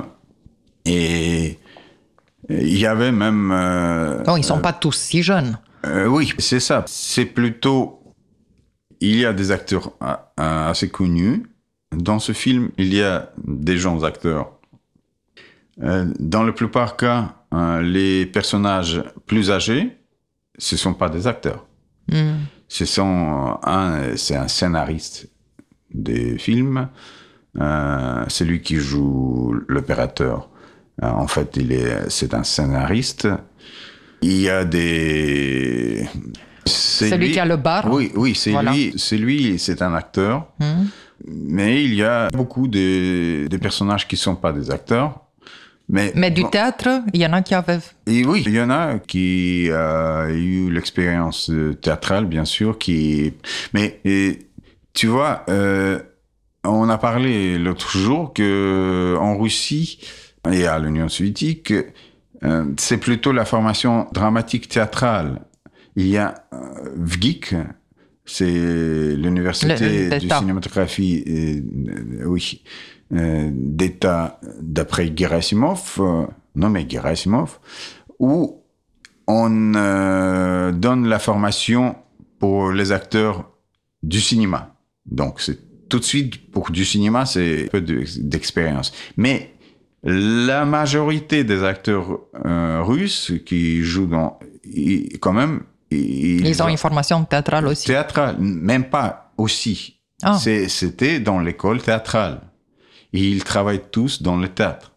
et il y avait même... Euh, Non, ils sont pas tous si jeunes. euh, oui, c'est ça. C'est plutôt... Il y a des acteurs euh, assez connus. Dans ce film, il y a des jeunes acteurs. Euh, dans la plupart des cas, euh, les personnages plus âgés, ce ne sont pas des acteurs. Mm. Ce sont un, c'est un scénariste des films. Euh, c'est lui qui joue l'opérateur. Euh, en fait, il est, c'est un scénariste. Il y a des... C'est, C'est lui qui a le bar. Oui, oui, c'est Voilà. lui. C'est lui. C'est un acteur. Mm. Mais il y a beaucoup de, de personnages qui ne sont pas des acteurs. Mais, Mais du bon, théâtre, il y en a qui avaient... et oui, il y en a qui ont eu l'expérience euh, théâtrale, bien sûr, qui... Mais et, tu vois, euh, on a parlé l'autre jour que en Russie et à l'Union soviétique, euh, c'est plutôt la formation dramatique théâtrale. Il y a euh, V G I C, c'est l'université Le- de d'État. cinématographie, euh, euh, oui, euh, d'État d'après Gerasimov, euh, nommé Gerasimov, où on euh, donne la formation pour les acteurs du cinéma. Donc, c'est tout de suite, pour du cinéma, c'est un peu de- d'expérience. Mais la majorité des acteurs euh, russes qui jouent dans... ils- quand même... Ils, Ils ont une formation théâtrale aussi. Théâtrale, même pas aussi. Ah. C'est, c'était dans l'école théâtrale. Et ils travaillent tous dans le théâtre.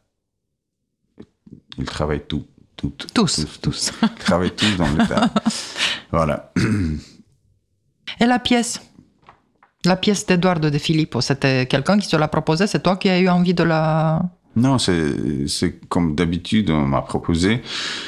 Ils travaillent tout, tout, Tous. tous. Ils travaillent tous dans le théâtre. Voilà. Et la pièce La pièce d'Eduardo De Filippo, c'était quelqu'un qui te l'a proposé, c'est toi qui as eu envie de la... Non, c'est, c'est comme d'habitude, on m'a proposé.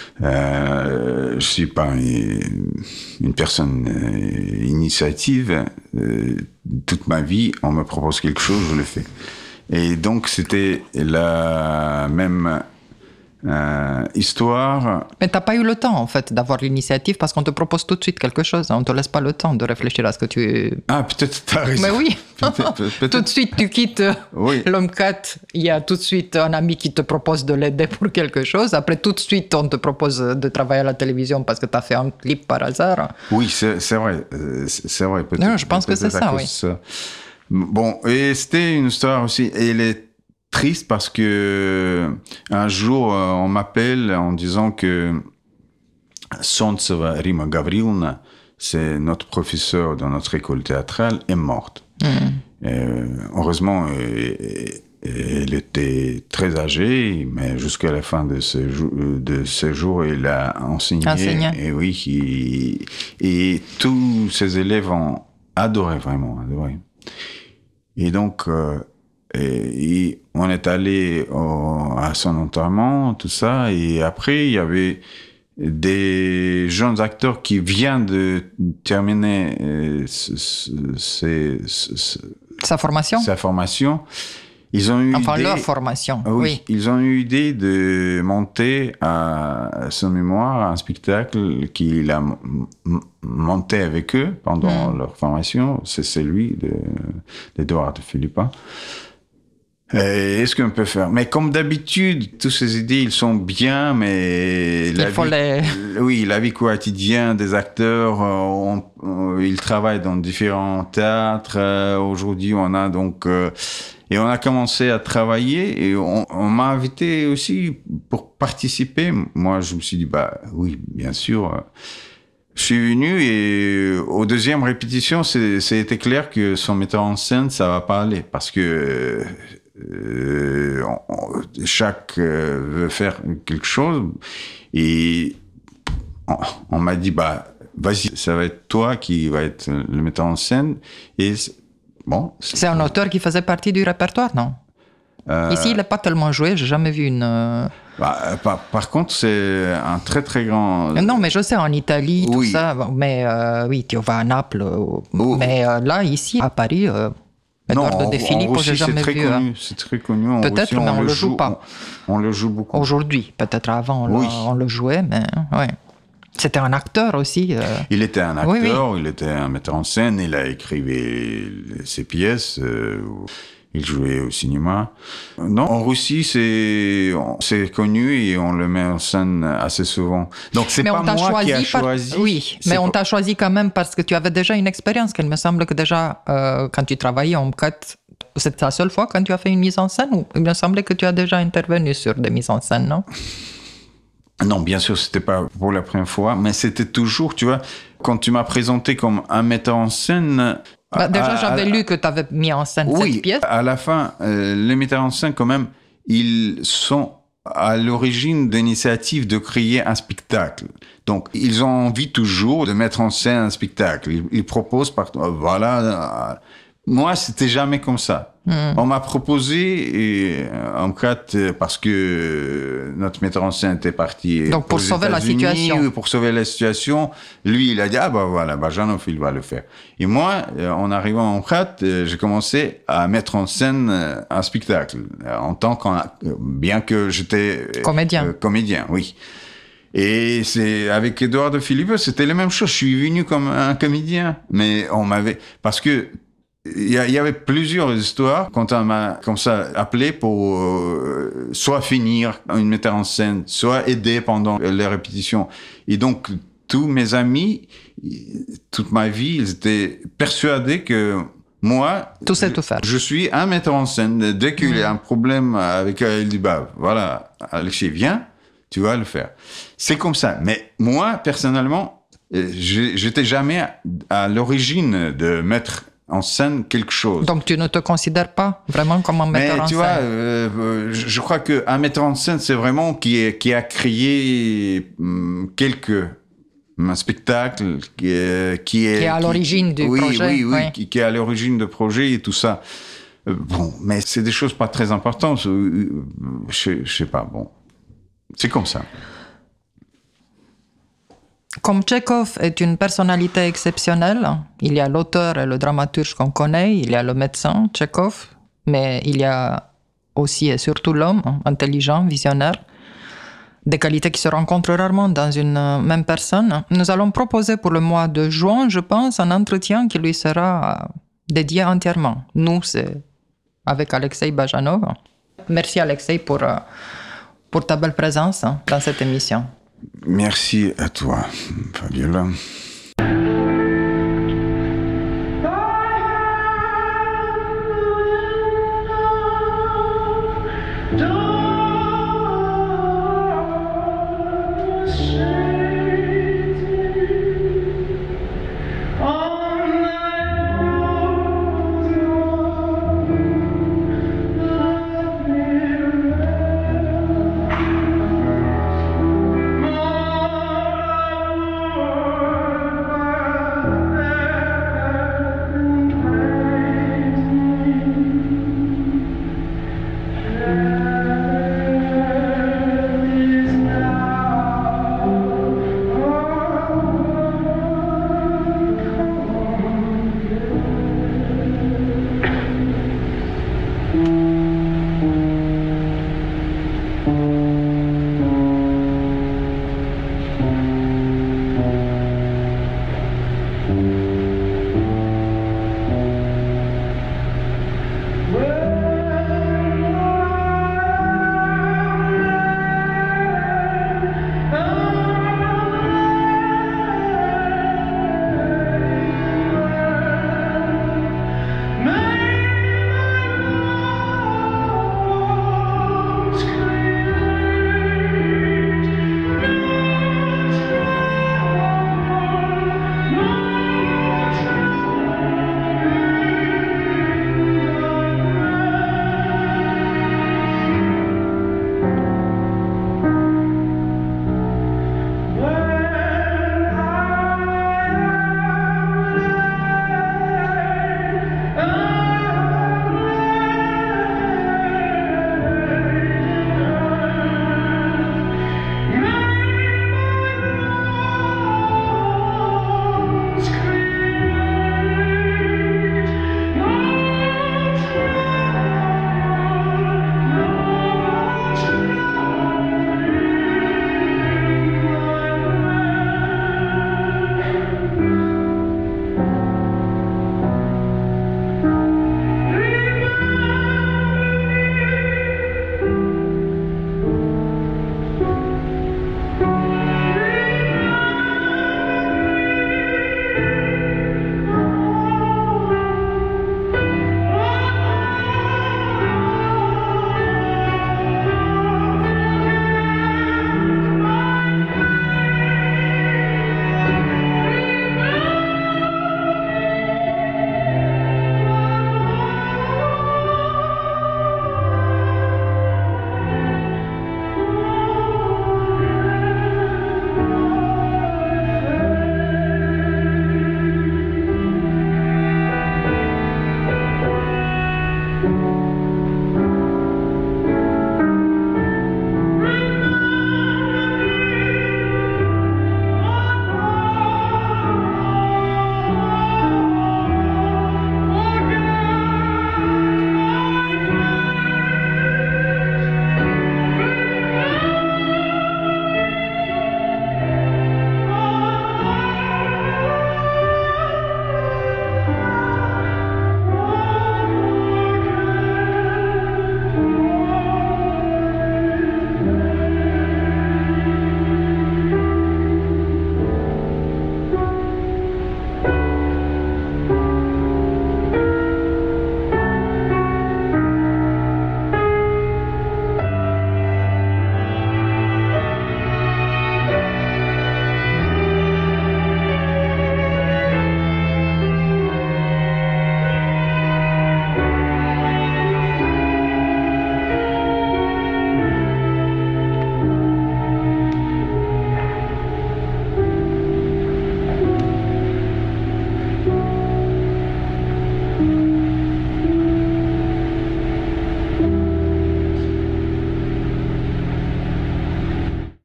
Euh, je suis pas une, une personne euh, initiative. Euh, toute ma vie, on me propose quelque chose, je le fais. Et donc, c'était la même euh, histoire. Mais t'as pas eu le temps, en fait, d'avoir l'initiative parce qu'on te propose tout de suite quelque chose. On te laisse pas le temps de réfléchir à ce que tu... Ah, peut-être t'as raison. Mais oui, Peut-être, peut-être. tout de suite, tu quittes Oui. l'homme quatre. Il y a tout de suite un ami qui te propose de l'aider pour quelque chose. Après, tout de suite, on te propose de travailler à la télévision parce que tu as fait un clip par hasard. Oui, c'est, c'est vrai. Euh, C'est, c'est vrai, peut-être. Non, je pense que peut-être c'est à ça, cause oui. de ça. Bon, et c'était une histoire aussi. Et elle est triste parce que un jour, euh, on m'appelle en disant que Sontseva Rima Gavrilna, c'est notre professeur dans notre école théâtrale, est morte. Mmh. Euh, heureusement, elle, elle était très âgée, mais jusqu'à la fin de ce jour, de ce jour, elle a enseigné. Enseignant. Et oui, et, et tous ses élèves ont adoré, vraiment adoré. Et donc, euh, et, et on est allé au, à son enterrement, tout ça, et après, il y avait des jeunes acteurs qui viennent de terminer euh, ce, ce, ce, ce, Sa formation sa formation. Ils ont eu Enfin, idée, leur formation, oui, oui. Ils ont eu l'idée de monter à son mémoire un spectacle qu'il a m- monté avec eux pendant mm. leur formation. C'est celui de, d'Edouard de Philippa. Et est-ce qu'on peut faire? Mais comme d'habitude, toutes ces idées, ils sont bien, mais la Il faut vie, les... oui, la vie quotidienne des acteurs, on, on, ils travaillent dans différents théâtres. Aujourd'hui, on a donc euh, et on a commencé à travailler et on, on m'a invité aussi pour participer. Moi, je me suis dit bah oui, bien sûr. Je suis venu et aux deuxième répétition, c'est, c'était clair que son metteur en scène, ça va pas aller parce que Euh, on, on, chaque euh, veut faire quelque chose et on, on m'a dit bah vas-y, ça va être toi qui va être le metteur en scène et c'est, bon c'est, c'est un auteur qui faisait partie du répertoire, non? euh, Ici il n'a pas tellement joué, j'ai jamais vu une euh... bah, par, par contre c'est un très très grand non mais je sais en Italie tout oui. ça mais euh, oui tu vas à Naples oh. mais euh, là ici à Paris euh... Non, en, de Philippe, en Russie, j'ai jamais c'est très vu, connu. hein. C'est très connu. En peut-être, Russie, mais on, on le joue, joue pas. On, on le joue beaucoup. Aujourd'hui, peut-être avant, on, oui. le, on le jouait, mais ouais. C'était un acteur aussi. Euh... Il était un acteur, oui, oui. il était un metteur en scène, il a écrit ses pièces. Euh, il jouait au cinéma. Non, en Russie, c'est, c'est connu et on le met en scène assez souvent. Donc, c'est mais pas moi qui a par... choisi. Oui, mais pas... on t'a choisi quand même parce que tu avais déjà une expérience. Il me semble que déjà, euh, quand tu travaillais en M C A T, c'est ta seule fois quand tu as fait une mise en scène ou il me semblait que tu as déjà intervenu sur des mises en scène, non? Non, bien sûr, c'était pas pour la première fois, mais c'était toujours, tu vois, quand tu m'as présenté comme un metteur en scène... Bah, déjà, à, j'avais à, lu que tu avais mis en scène oui, cette pièce. À la fin, euh, les metteurs en scène, quand même, ils sont à l'origine d'initiatives de créer un spectacle. Donc, ils ont envie toujours de mettre en scène un spectacle. Ils, ils proposent, par, euh, voilà... Euh, moi, c'était jamais comme ça. Mmh. On m'a proposé et, en quatre parce que notre metteur en scène était parti. Donc, pour sauver États-Unis, la situation. Pour sauver la situation, lui, il a dit, ah bah voilà, bah Janov, il va le faire. Et moi, en arrivant en quatre, j'ai commencé à mettre en scène un spectacle. En tant qu'un, bien que j'étais comédien. Euh, comédien, oui. Et c'est avec Edouard de Philippe, c'était la même chose. Je suis venu comme un comédien, mais on m'avait parce que il y, y avait plusieurs histoires quand on m'a comme ça appelé pour euh, soit finir une metteur en scène, soit aider pendant les répétitions. Et donc tous mes amis, toute ma vie, ils étaient persuadés que moi, tout c'est tout faire. Je suis un metteur en scène. Dès qu'il y a un problème avec elle, il dit bah voilà, Alexis, viens, tu vas le faire. C'est comme ça. Mais moi, personnellement, j'étais jamais à l'origine de mettre en scène quelque chose. Donc tu ne te considères pas vraiment comme un metteur Mais, en tu scène. vois, euh, je crois qu'un metteur en scène, c'est vraiment qui, est, qui a créé hum, quelques un spectacle qui est qui est, qui est à l'origine qui, du oui, projet. Oui, oui, oui. Qui, qui est à l'origine du projet et tout ça. Euh, bon, mais c'est des choses pas très importantes. Euh, je, je sais pas, bon. C'est comme ça. Comme Tchekhov est une personnalité exceptionnelle, il y a l'auteur et le dramaturge qu'on connaît, il y a le médecin, Tchekhov, mais il y a aussi et surtout l'homme, intelligent, visionnaire, des qualités qui se rencontrent rarement dans une même personne. Nous allons proposer pour le mois de juin, je pense, un entretien qui lui sera dédié entièrement. Nous, c'est avec Alexei Bajanov. Merci Alexei pour, pour ta belle présence dans cette émission. Merci à toi, Fabiola.